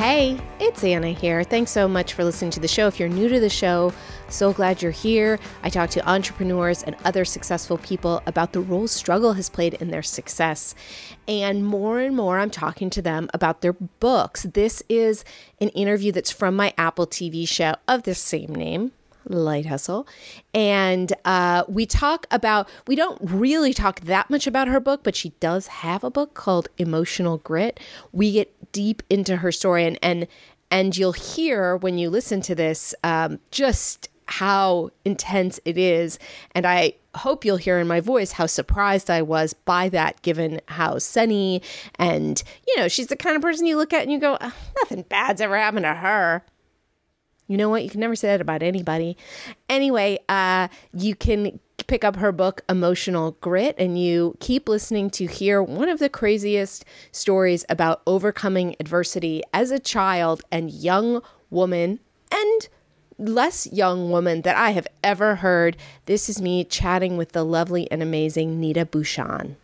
Hey, it's Anna here. Thanks so much for listening to the show. If you're new to the show, so glad you're here. I talk to entrepreneurs and other successful people about the role struggle has played in their success. And more, I'm talking to them about their books. This is an interview that's from my Apple TV show of the same name, Light Hustle. And we don't really talk that much about her book, but she does have a book called Emotional Grit. We get deep into her story and you'll hear when you listen to this just how intense it is. And I hope you'll hear in my voice how surprised I was by that, given how sunny and, she's the kind of person you look at and you go, oh, nothing bad's ever happened to her. You know what? You can never say that about anybody. Anyway, you can pick up her book, Emotional Grit, and you keep listening to hear one of the craziest stories about overcoming adversity as a child and young woman and less young woman that I have ever heard. This is me chatting with the lovely and amazing Nita Bhushan.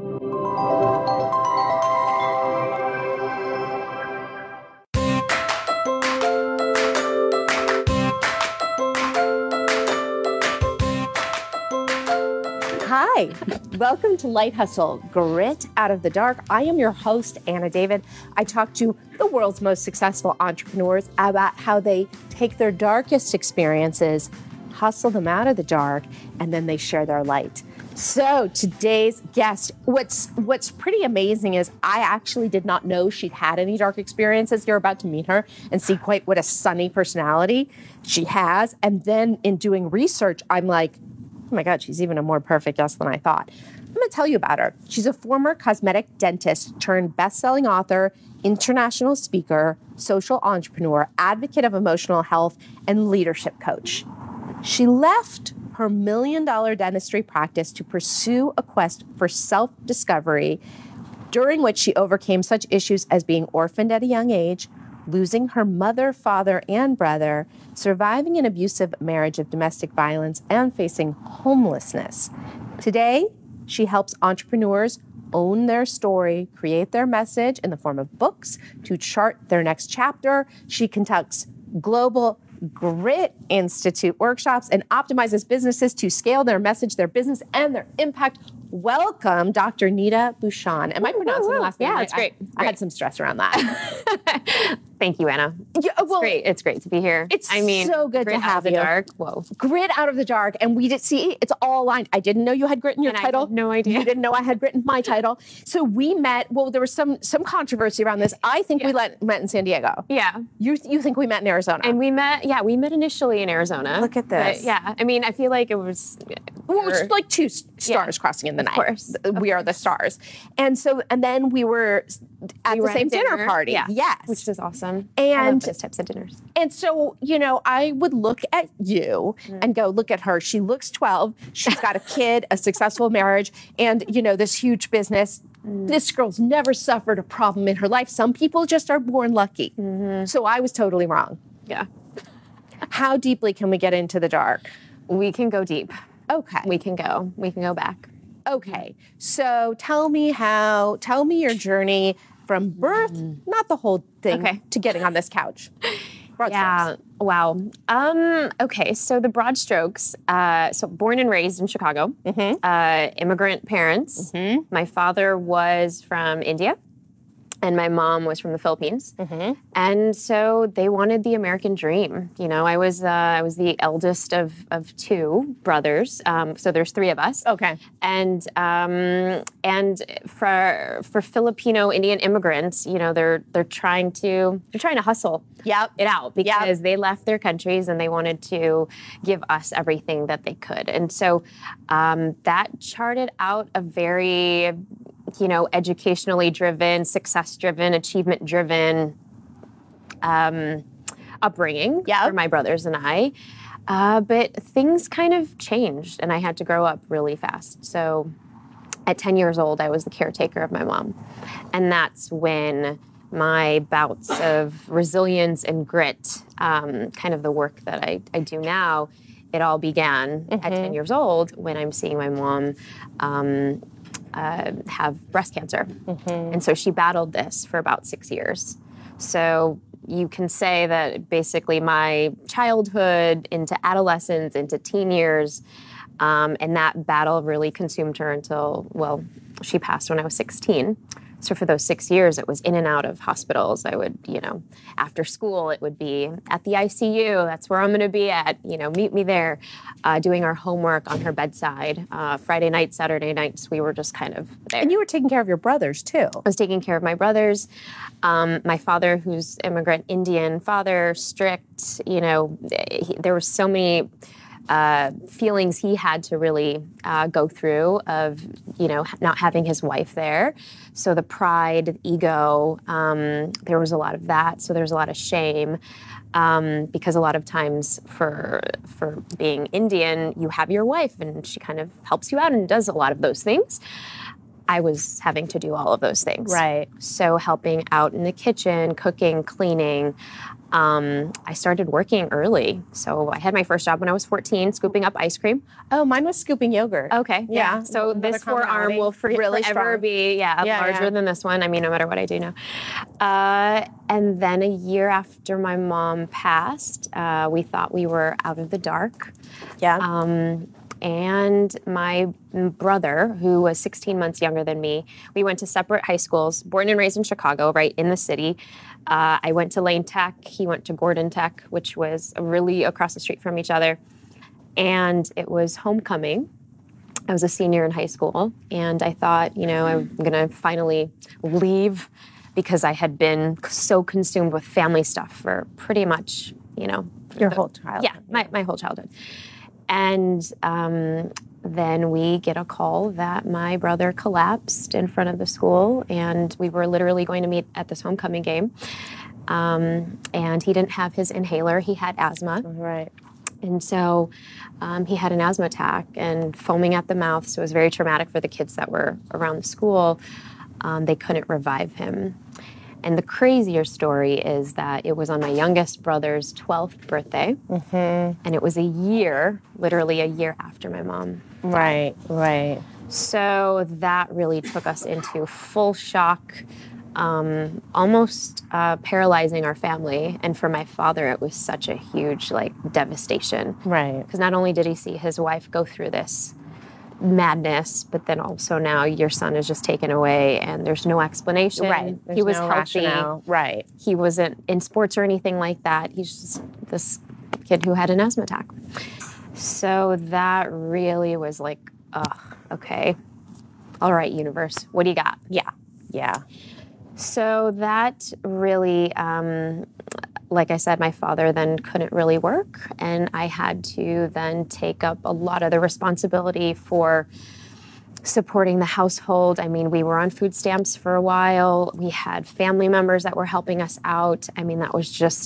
Hi, welcome to Light Hustle, Grit Out of the Dark. I am your host, Anna David. I talk to the world's most successful entrepreneurs about how they take their darkest experiences, hustle them out of the dark, and then they share their light. So today's guest, what's pretty amazing is I actually did not know she'd had any dark experiences. You're about to meet her and see quite what a sunny personality she has. And then in doing research, I'm like, oh my God, she's even a more perfect guest than I thought. I'm going to tell you about her. She's a former cosmetic dentist turned best-selling author, international speaker, social entrepreneur, advocate of emotional health, and leadership coach. She left her $1 million dentistry practice to pursue a quest for self-discovery, during which she overcame such issues as being orphaned at a young age, losing her mother, father, and brother, surviving an abusive marriage of domestic violence, and facing homelessness. Today, she helps entrepreneurs own their story, create their message in the form of books to chart their next chapter. She conducts global Grit Institute workshops and optimizes businesses to scale their message, their business, and their impact. Welcome, Dr. Nita Bhushan. Am I pronouncing the last name? Yeah, it's great. I had some stress around that. Thank you, Anna. Yeah, well, It's great to be here. It's so good to have you. Grit Out of the Dark. Whoa. Grit Out of the Dark. And we did see, it's all aligned. I didn't know you had grit in your title. I had no idea. You didn't know I had grit in my title. So we met, there was some controversy around this. I think we met in San Diego. Yeah. You think we met in Arizona. And we met initially in Arizona. Look at this. But yeah, I feel like it was... Well, it was like two stars crossing in the night. Of course. We are the stars. And then we were at the same dinner party. Yeah. Yes. Which is awesome. And I love those types of dinners. And so, I would look at you and go, look at her. She looks 12. She's got a kid, a successful marriage, and, this huge business. This girl's never suffered a problem in her life. Some people just are born lucky. Mm-hmm. So I was totally wrong. Yeah. How deeply can we get into the dark? We can go deep. Okay. We can go back. Okay. So tell me your journey from birth, not the whole thing, to getting on this couch. Broad strokes. Wow. Okay, so the broad strokes. So born and raised in Chicago, immigrant parents. Mm-hmm. My father was from India. And my mom was from the Philippines. Mm-hmm. And so they wanted the American dream. I was the eldest of two brothers. So there's three of us. Okay. And for Filipino Indian immigrants, they're trying to hustle it out because they left their countries and they wanted to give us everything that they could. And so that charted out a very educationally driven, success-driven, achievement-driven upbringing for my brothers and I. But things kind of changed, and I had to grow up really fast. So at 10 years old, I was the caretaker of my mom. And that's when my bouts of resilience and grit, kind of the work that I do now, it all began at 10 years old when I'm seeing my mom have breast cancer. And so she battled this for about 6 years. So you can say that basically my childhood into adolescence, into teen years, and that battle really consumed her until, well, she passed when I was 16. So for those 6 years, it was in and out of hospitals. I would, after school, it would be at the ICU. That's where I'm going to be at. Meet me there, doing our homework on her bedside. Friday nights, Saturday nights, we were just kind of there. And you were taking care of your brothers, too. I was taking care of my brothers. My father, who's immigrant Indian father, strict, there were so many feelings he had to really go through of, not having his wife there. So the pride, the ego, there was a lot of that. So there's a lot of shame because a lot of times for being Indian, you have your wife and she kind of helps you out and does a lot of those things. I was having to do all of those things. Right. So helping out in the kitchen, cooking, cleaning. I started working early. So I had my first job when I was 14, scooping up ice cream. Oh, mine was scooping yogurt. Okay. Yeah. So Another this forearm will really forever be larger than this one. I mean, no matter what I do now. And then a year after my mom passed, we thought we were out of the dark. Yeah. And my brother, who was 16 months younger than me, we went to separate high schools, born and raised in Chicago, right in the city. I went to Lane Tech. He went to Gordon Tech, which was really across the street from each other. And it was homecoming. I was a senior in high school. And I thought, I'm going to finally leave because I had been so consumed with family stuff for pretty much, your whole childhood. Yeah, my whole childhood. And then we get a call that my brother collapsed in front of the school, and we were literally going to meet at this homecoming game. And he didn't have his inhaler. He had asthma. Right. And so he had an asthma attack and foaming at the mouth, so it was very traumatic for the kids that were around the school. They couldn't revive him. And the crazier story is that it was on my youngest brother's 12th birthday. Mm-hmm. And it was literally a year after my mom died. Right. So that really took us into full shock, almost paralyzing our family. And for my father, it was such a huge, devastation. Right. Because not only did he see his wife go through this madness, but then also now your son is just taken away and there's no explanation. Right. He was no healthy. Rationale. Right. He wasn't in sports or anything like that. He's just this kid who had an asthma attack. So that really was like, okay. All right, universe, what do you got? Yeah. So that really, like I said, my father then couldn't really work, and I had to then take up a lot of the responsibility for supporting the household. I mean, we were on food stamps for a while. We had family members that were helping us out. I mean, that was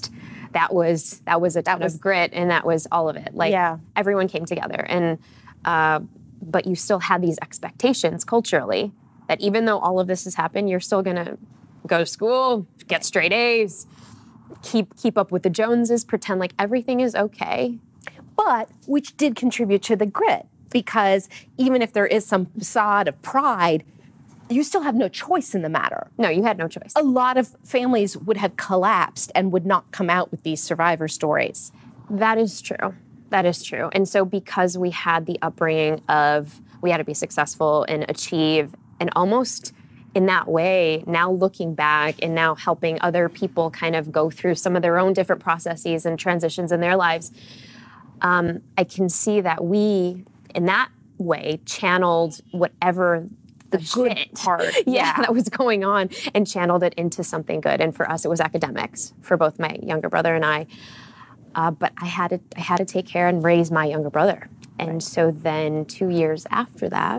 a ton of grit, and that was all of it. Everyone came together, and but you still had these expectations culturally that even though all of this has happened, you're still gonna go to school, get straight A's, keep up with the Joneses, pretend like everything is okay. But which did contribute to the grit, because even if there is some facade of pride, you still have no choice in the matter. No, you had no choice. A lot of families would have collapsed and would not come out with these survivor stories. That is true. That is true. And so because we had the upbringing of we had to be successful and achieve, and almost in that way, now looking back and now helping other people kind of go through some of their own different processes and transitions in their lives, I can see that we, in that way, channeled whatever the good shit part, that was going on and channeled it into something good. And for us, it was academics for both my younger brother and I. But I had to take care and raise my younger brother. And so then 2 years after that,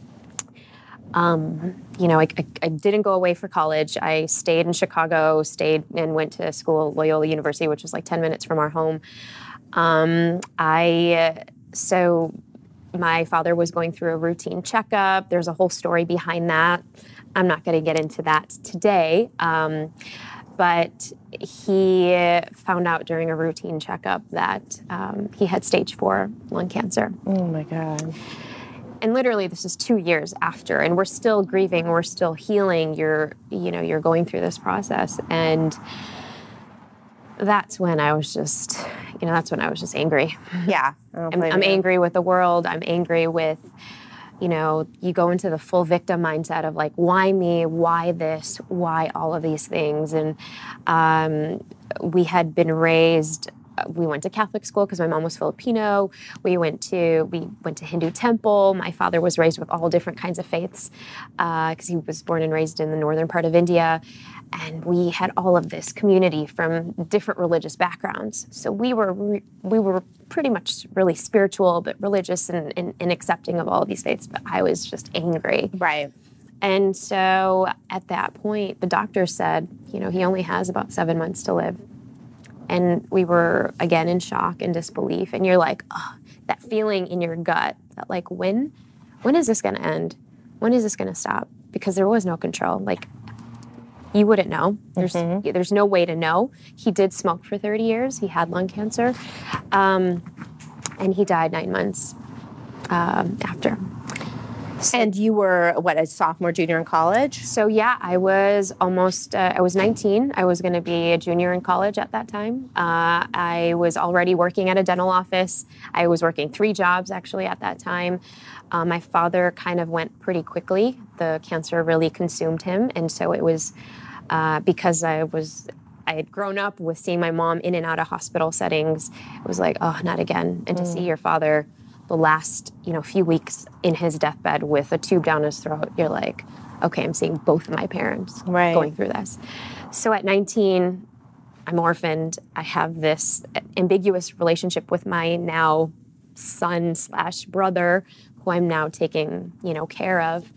I didn't go away for college. I stayed in Chicago, and went to school at Loyola University, which was like 10 minutes from our home. So my father was going through a routine checkup. There's a whole story behind that. I'm not going to get into that today. But he found out during a routine checkup that he had stage 4 lung cancer. Oh my God. And literally, this is 2 years after, and we're still grieving, we're still healing. You're going through this process, and that's when I was just, that's when I was just angry. Yeah. I'm angry with the world. I'm angry with, you go into the full victim mindset of like, why me? Why this? Why all of these things? And we had been raised, we went to Catholic school because my mom was Filipino. We went to Hindu temple. My father was raised with all different kinds of faiths because he was born and raised in the northern part of India. And we had all of this community from different religious backgrounds. So we were pretty much really spiritual, but religious and accepting of all of these faiths. But I was just angry. Right. And so at that point, the doctor said, he only has about 7 months to live. And we were, again, in shock and disbelief. And you're like, oh, that feeling in your gut that like, when is this going to end? When is this going to stop? Because there was no control. Like, you wouldn't know. There's no way to know. He did smoke for 30 years. He had lung cancer. And he died 9 months after. And you were, a sophomore, junior in college? So yeah, I was almost, I was 19. I was going to be a junior in college at that time. I was already working at a dental office. I was working 3 jobs actually at that time. My father kind of went pretty quickly. The cancer really consumed him. And so it was because I had grown up with seeing my mom in and out of hospital settings. It was like, oh, not again. And to see your father the last, few weeks in his deathbed with a tube down his throat, you're like, okay, I'm seeing both of my parents going through this. So at 19, I'm orphaned. I have this ambiguous relationship with my now son/brother, who I'm now taking, care of.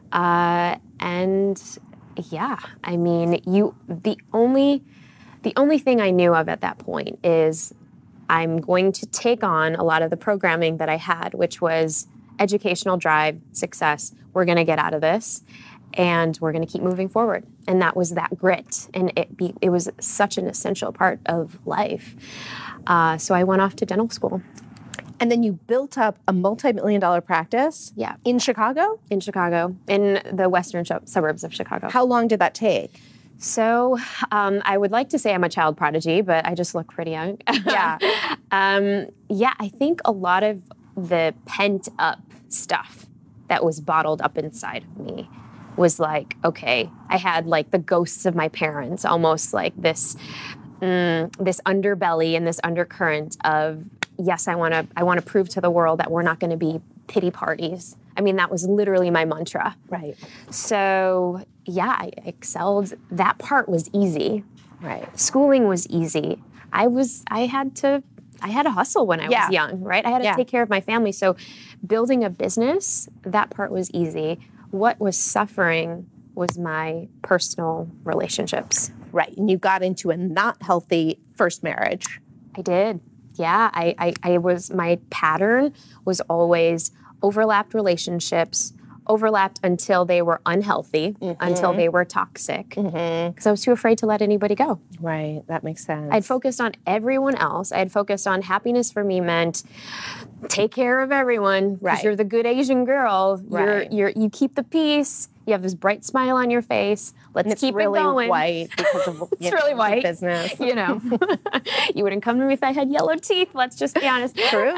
And yeah, I mean, the only thing I knew of at that point is I'm going to take on a lot of the programming that I had, which was educational drive, success. We're going to get out of this, and we're going to keep moving forward. And that was that grit, and it was such an essential part of life. So I went off to dental school. And then you built up a multi-million-dollar practice in Chicago? In Chicago, in the western suburbs of Chicago. How long did that take? So I would like to say I'm a child prodigy, but I just look pretty young. Yeah. I think a lot of the pent-up stuff that was bottled up inside of me was like, okay, I had like the ghosts of my parents, almost like this underbelly and this undercurrent of, yes, I want to prove to the world that we're not going to be pity parties. I mean, that was literally my mantra. Right. So yeah, I excelled. That part was easy. Right. Schooling was easy. I had to hustle when I was young, right? I had to take care of my family. So building a business, that part was easy. What was suffering was my personal relationships. Right. And you got into a not healthy first marriage. I did. Yeah. My pattern was always overlapped relationships, overlapped until they were unhealthy, until they were toxic, because I was too afraid to let anybody go. Right, that makes sense. I'd focused on everyone else. I had focused on happiness for me meant take care of everyone. Right. You're the good Asian girl. Right. You keep the peace. You have this bright smile on your face. Let's keep really it going. White because of it's really white business. You wouldn't come to me if I had yellow teeth. Let's just be honest. True.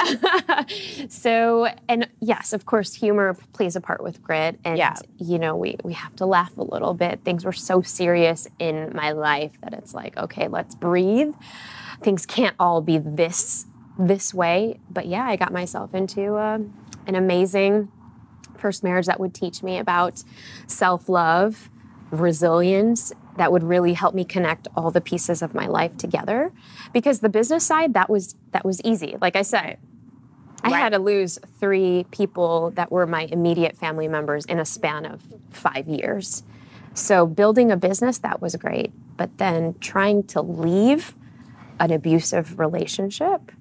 So, and yes, of course, humor plays a part with grit, and we have to laugh a little bit. Things were so serious in my life that it's like, okay, let's breathe. Things can't all be this way. But yeah, I got myself into an amazing first marriage that would teach me about self-love, resilience, that would really help me connect all the pieces of my life together. Because the business side, that was easy. Like I said, I had to lose 3 people that were my immediate family members in a span of 5 years. So building a business, that was great. But then trying to leave an abusive relationship,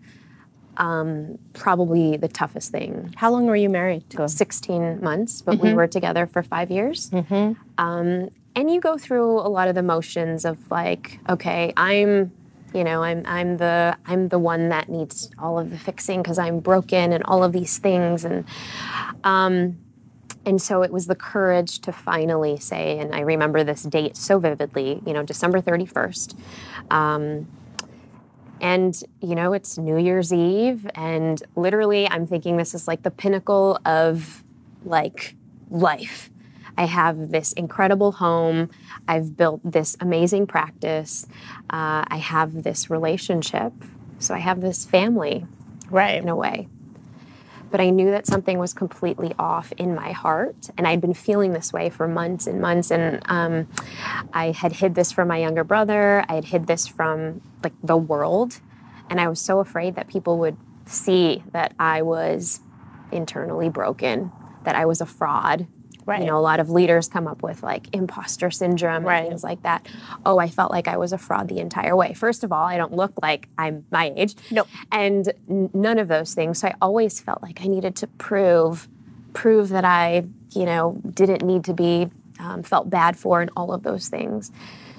probably the toughest thing. How long were you married to? 16 months, but we were together for 5 years. And you go through a lot of the motions of like, okay, I'm the one that needs all of the fixing because I'm broken and all of these things. And so it was the courage to finally say, and I remember this date so vividly, December 31st. And, it's New Year's Eve, and literally I'm thinking this is like the pinnacle of like life. I have this incredible home. I've built this amazing practice. I have this relationship. So I have this family, right, in a way. But I knew that something was completely off in my heart. And I'd been feeling this way for months and months. And I had hid this from my younger brother. I had hid this from like the world. And I was so afraid that people would see that I was internally broken, that I was a fraud. Right. A lot of leaders come up with like imposter syndrome and things like that. Oh, I felt like I was a fraud the entire way. First of all, I don't look like I'm my age. Nope. And none of those things. So I always felt like I needed to prove that I, didn't need to be felt bad for and all of those things.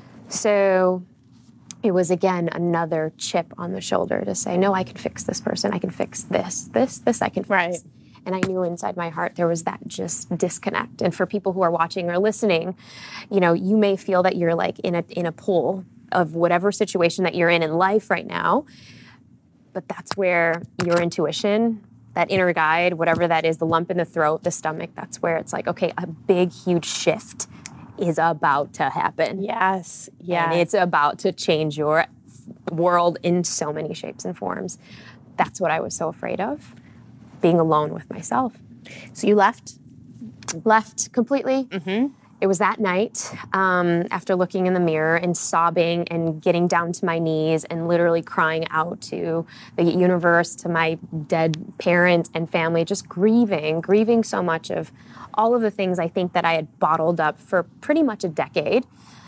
So it was, again, another chip on the shoulder to say, no, I can fix this person. I can fix this I can fix. Right. And I knew inside my heart there was that just disconnect. And for people who are watching or listening, you may feel that you're like in a pool of whatever situation that you're in life right now. But that's where your intuition, that inner guide, whatever that is, the lump in the throat, the stomach, that's where it's like, okay, a big, huge shift is about to happen. Yes. Yeah. And it's about to change your world in so many shapes and forms. That's what I was so afraid of. Being alone with myself. So you left? Left completely. Mm-hmm. It was that night after looking in the mirror and sobbing and getting down to my knees and literally crying out to the universe, to my dead parents and family, just grieving so much of all of the things I think that I had bottled up for pretty much a decade,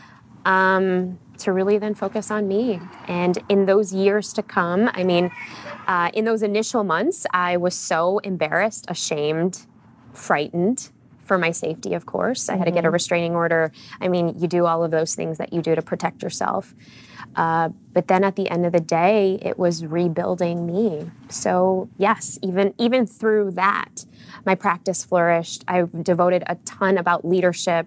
to really then focus on me. And in those years to come, in those initial months, I was so embarrassed, ashamed, frightened for my safety, of course. I had to get a restraining order. You do all of those things that you do to protect yourself. But then at the end of the day, it was rebuilding me. So yes, even through that, my practice flourished. I devoted a ton about leadership,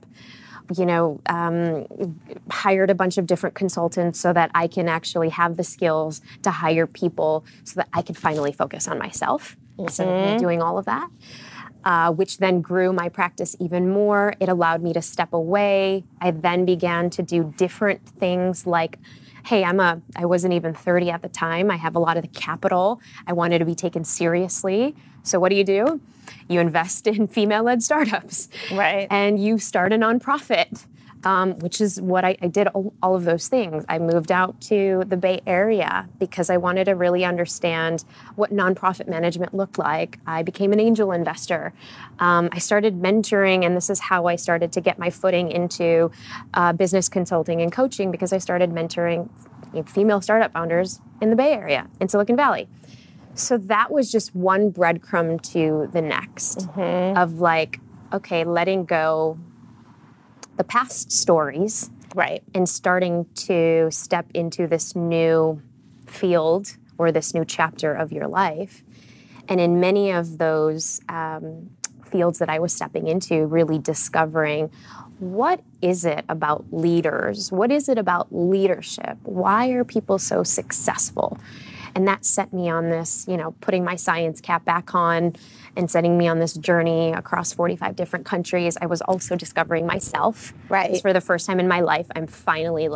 hired a bunch of different consultants so that I can actually have the skills to hire people so that I could finally focus on myself instead of me doing all of that, which then grew my practice even more. It allowed me to step away. I then began to do different things like, hey, I wasn't even 30 at the time. I have a lot of the capital. I wanted to be taken seriously. So what do? You invest in female-led startups. Right. And you start a nonprofit, which is what I did, all of those things. I moved out to the Bay Area because I wanted to really understand what nonprofit management looked like. I became an angel investor. I started mentoring, and this is how I started to get my footing into business consulting and coaching, because I started mentoring female startup founders in the Bay Area, in Silicon Valley. So that was just one breadcrumb to the next of like, okay, letting go the past stories, right, and starting to step into this new field or this new chapter of your life. And in many of those fields that I was stepping into, really discovering, what is it about leaders? What is it about leadership? Why are people so successful? And that set me on this, putting my science cap back on and setting me on this journey across 45 different countries. I was also discovering myself. Right. For the first time in my life, I'm finally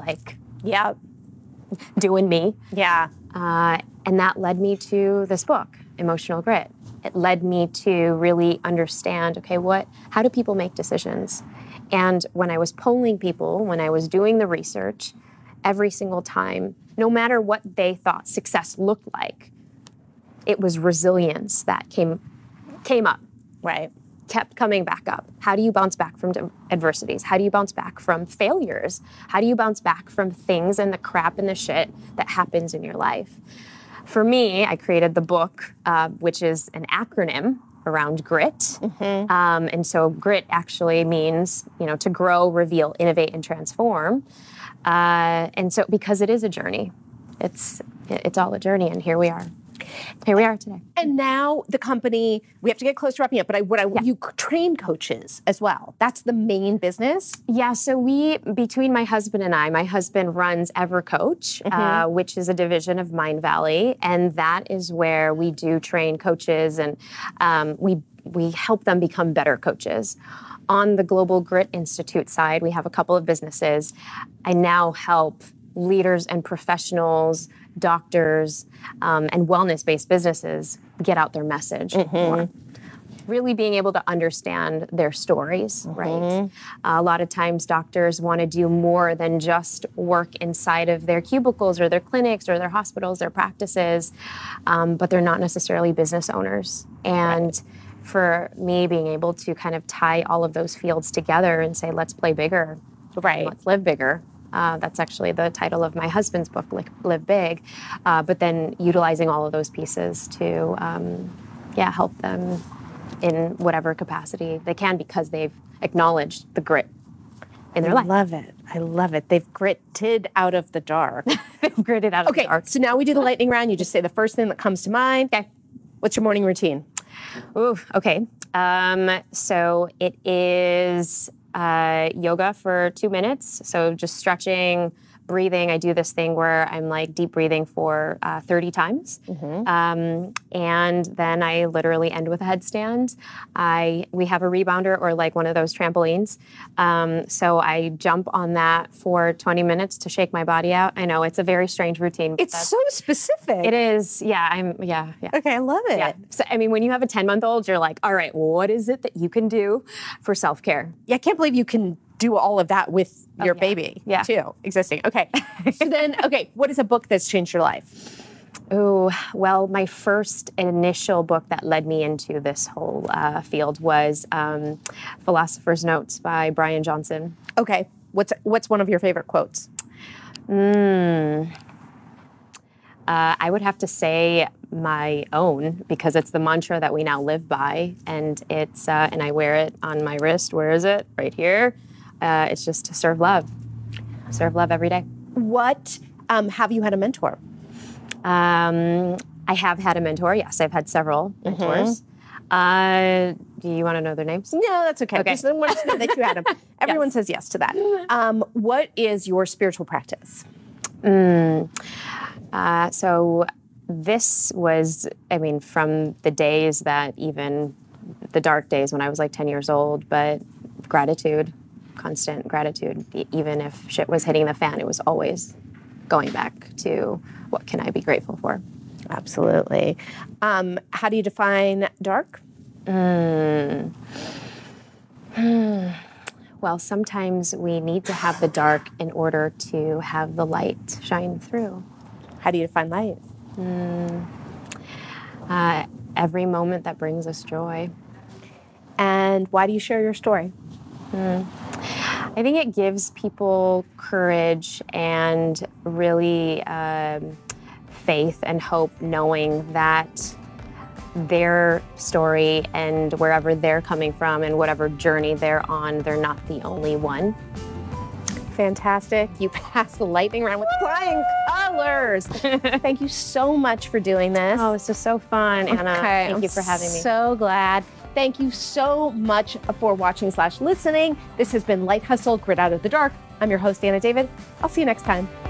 doing me. Yeah. And that led me to this book, Emotional Grit. It led me to really understand, okay, how do people make decisions? And when I was polling people, when I was doing the research, every single time, no matter what they thought success looked like, it was resilience that came up. Right. Kept coming back up. How do you bounce back from adversities? How do you bounce back from failures? How do you bounce back from things and the crap and the shit that happens in your life? For me, I created the book, which is an acronym around grit. And so grit actually means, to grow, reveal, innovate, and transform. And so because it is a journey, it's all a journey, and here we are. Here we are today. And now the company, we have to get close to wrapping up, but you train coaches as well. That's the main business? Yeah, so between my husband and I, my husband runs EverCoach, which is a division of Mindvalley, and that is where we do train coaches, and we help them become better coaches. On the Global Grit Institute side, we have a couple of businesses. I now help leaders and professionals, doctors, and wellness-based businesses get out their message more. Really being able to understand their stories, right? A lot of times doctors want to do more than just work inside of their cubicles or their clinics or their hospitals, their practices, but they're not necessarily business owners. And for me, being able to kind of tie all of those fields together and say, let's play bigger, right? Let's live bigger. That's actually the title of my husband's book, Live Big. But then utilizing all of those pieces to, help them in whatever capacity they can because they've acknowledged the grit in their life. I love it. They've gritted out of the dark. They've gritted out of the dark. Okay, so now we do the lightning round. You just say the first thing that comes to mind. Okay. What's your morning routine? Ooh, okay. So it is yoga for 2 minutes. So just stretching, breathing. I do this thing where I'm like deep breathing for 30 times. And then I literally end with a headstand. We have a rebounder or like one of those trampolines. So I jump on that for 20 minutes to shake my body out. I know it's a very strange routine. It's so specific. It is. Yeah. Okay, I love it. Yeah. So, I mean, when you have a 10-month-old, you're like, all right, what is it that you can do for self-care? Yeah, I can't believe you can do all of that with your baby, too, existing. Okay. So then, what is a book that's changed your life? Oh, well, my first initial book that led me into this whole field was Philosopher's Notes by Brian Johnson. Okay. What's one of your favorite quotes? I would have to say my own because it's the mantra that we now live by, and it's and I wear it on my wrist. Where is it? Right here. It's just to serve love every day. What have you had a mentor? I have had a mentor. Yes, I've had several mentors. Do you want to know their names? No, that's okay. Just want to know that you had them. Everyone says yes to that. What is your spiritual practice? So this was, from the days that even the dark days when I was like 10 years old, but gratitude, constant gratitude. Even if shit was hitting the fan, it was always going back to what can I be grateful for? Absolutely. How do you define dark? Well, sometimes we need to have the dark in order to have the light shine through. How do you define light? Every moment that brings us joy. And why do you share your story? I think it gives people courage and really faith and hope, knowing that their story and wherever they're coming from and whatever journey they're on, they're not the only one. Fantastic. You passed the lightning round with flying colors. Thank you so much for doing this. Oh, this was so fun, Anna. Thank you for having me. So glad. Thank you so much for watching/listening. This has been Light Hustle, Grit Out of the Dark. I'm your host, Anna David. I'll see you next time.